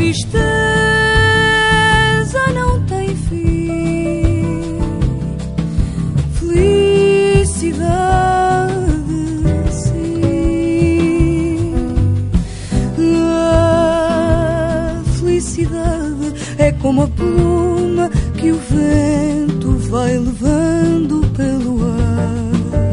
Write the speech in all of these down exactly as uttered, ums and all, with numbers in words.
Tristeza não tem fim, felicidade sim. A felicidade é como a pluma que o vento vai levando pelo ar.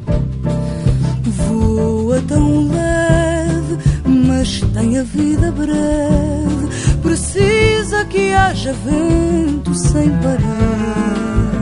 Voa tão leve, mas tem a vida breve, precisa que haja vento sem parar.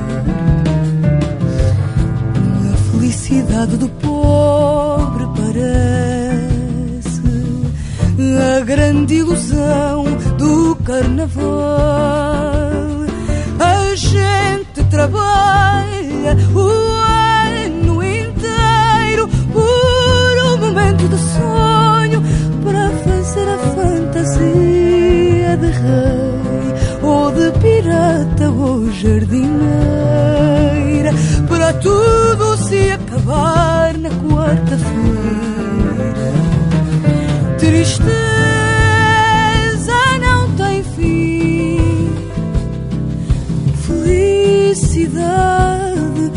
A felicidade do pobre parece a grande ilusão do carnaval. A gente trabalha o ano inteiro por um momento de sonho, para fazer a fantasia de rei ou de pirata ou jardineira, para tudo se acabar na quarta-feira. Tristeza não tem fim, felicidade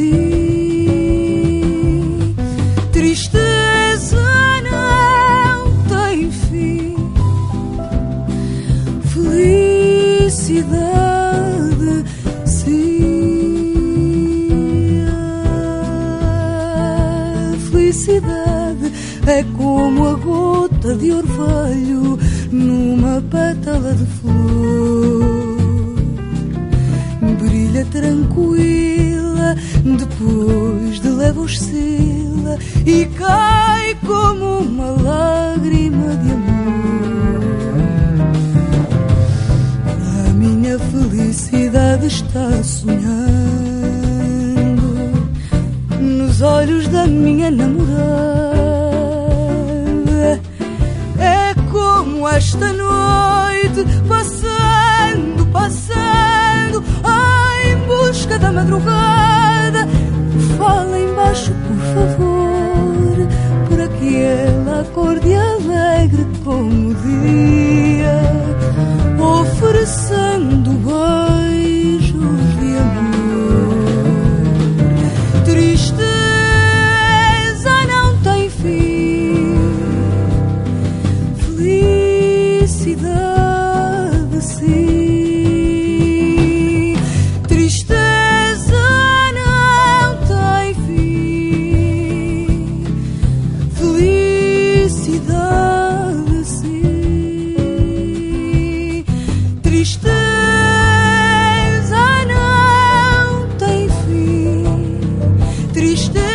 sim. Tristeza não tem fim, felicidade sim. A felicidade é como a gota de orvalho numa pétala de flor. Brilha tranquila, depois de leve oscila e cai como uma lágrima de amor. A minha felicidade está sonhando nos olhos da minha namorada. É como esta noite, passando, passando, ai, em busca da madrugada. Fala embaixo, por favor, para que ela acorde alegre como o dia, oferecendo beijos de amor. Tristeza não tem fim, felicidade sim. Tristeza não tem fim, felicidade sim. Tristeza não tem fim, tristeza